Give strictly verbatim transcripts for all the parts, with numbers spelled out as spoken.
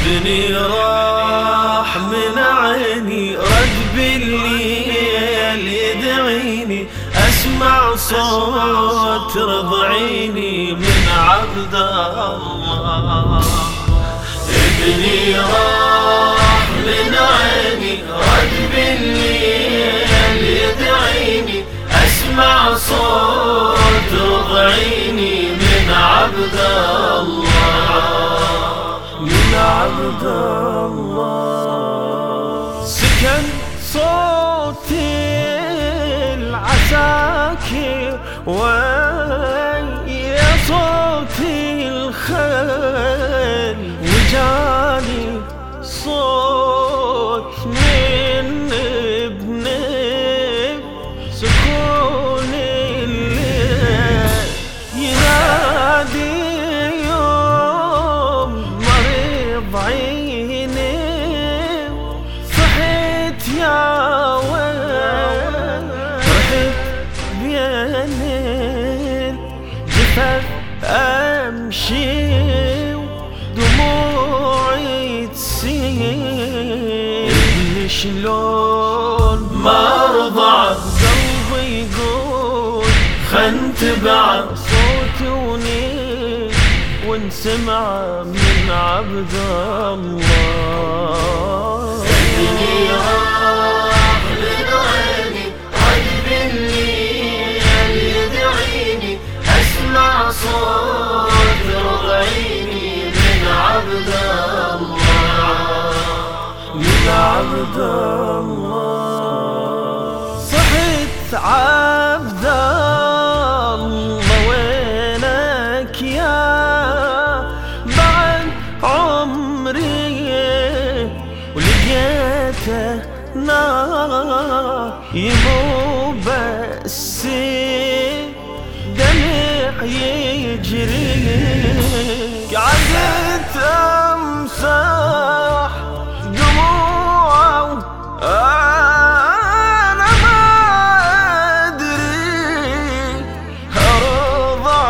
ابني راح من عيني رد بالليل يدعيني، أسمع صوت رضعيني من عبد الله. ابني راح من عيني رد بالليل يدعيني، أسمع صوت رضعيني من عبد الله، من عبد الله. سكن صوتي العساكر ويا صوتي الخيل، وجاني صوت من ابني سكون الليل، ينادي يوم مريض عيني، صحيت يا ويل رحت بين الجثث امشي ودموعي تسيل. ابني شلون ما رضع قلبي يقول خن تبع صوتي ونيل، ونسمع من عبد الله. ابني راح من عيني رد بالليل يدعيني، أسمع صوت رضعيني من عبد الله، من عبد الله. صحت عبد الله وينك يا بعد عمري، ولقيته نار يمو بس دمع يجري، قعدت امسح دموعه انا ما ادري، ارضع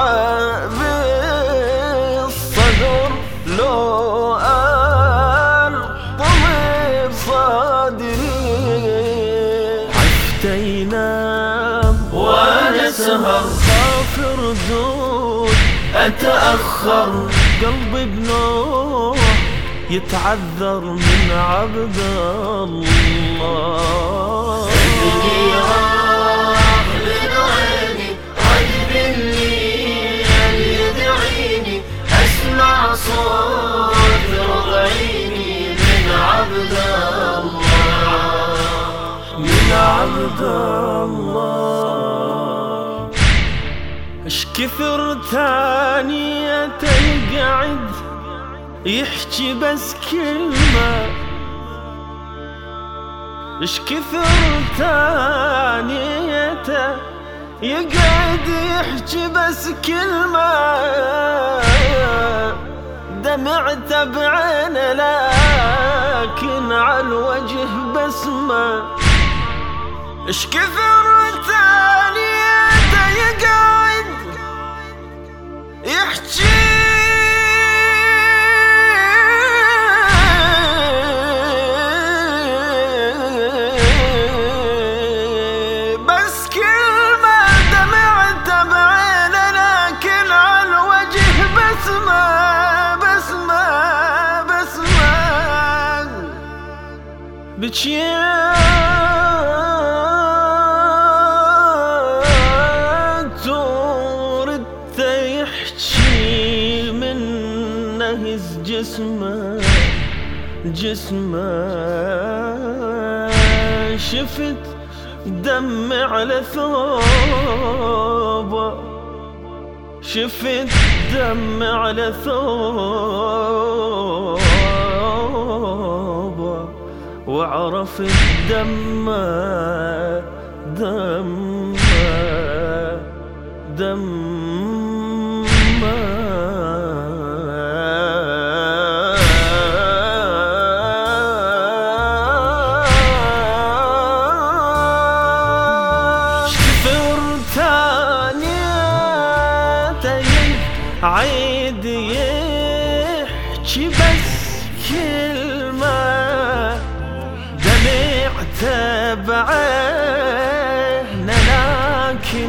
بالصدر لو الطم بصدري. عفت ينام وانا سهر خاف ردود اتاخر، قلبي بنوح يتعذر من عبد الله. ابني راح من عيني رد بالليل يدعيني، أسمع صوت رضعيني من عبد الله، من عبد الله. اش كثر ثانية يقعد يحكي بس كلمة، اش كثر ثانيته يقعد يحكي بس كلمة، دمعته بعينه لكن عالوجه بسمة. اش كثر ثانيته يقعد يحكي بجيت ورد يحكي من نهز جسمه جسمه، شفت دم على ثوبه، شفت دم على ثوبه، وعرفت دمه دمه دمه. شفر ثانية عيد يحكي بس كلمة دمعت بعينه لكن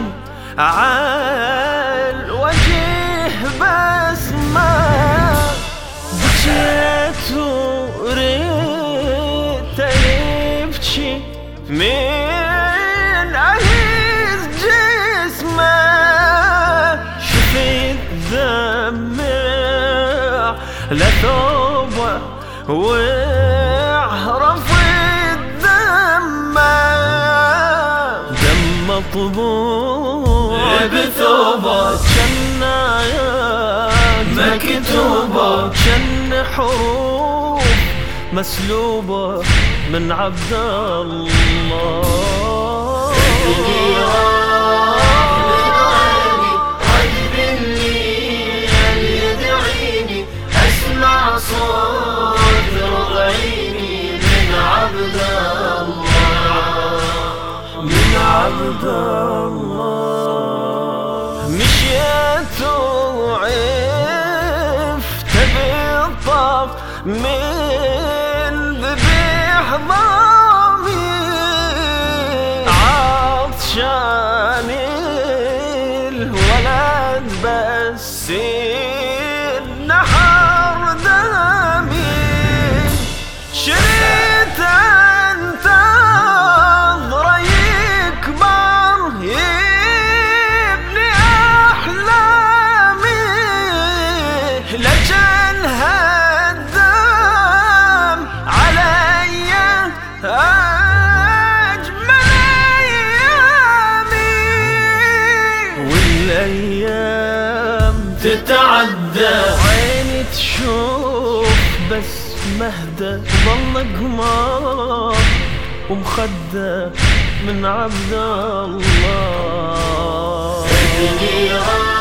عالوجه بسمة بكيت وريت يبكي من عهيز جسمه شفت دمع لثوبه واعرف الدم دم مطبوع بثوبه جن آيات مكتوبة جن حروف مسلوبة من عبد الله صوت رضعيني من عبد الله من عبد الله مشيت وعفت بالطف من ذبيح ضامي عطشان الولد بس النحر شريت انت ضرى يكبر يبني احلامي لجن هالدم علي اجمل ايامي والايام تتعدى عيني تشوف بس مهدى ظل قمار ومخدة من عبد الله.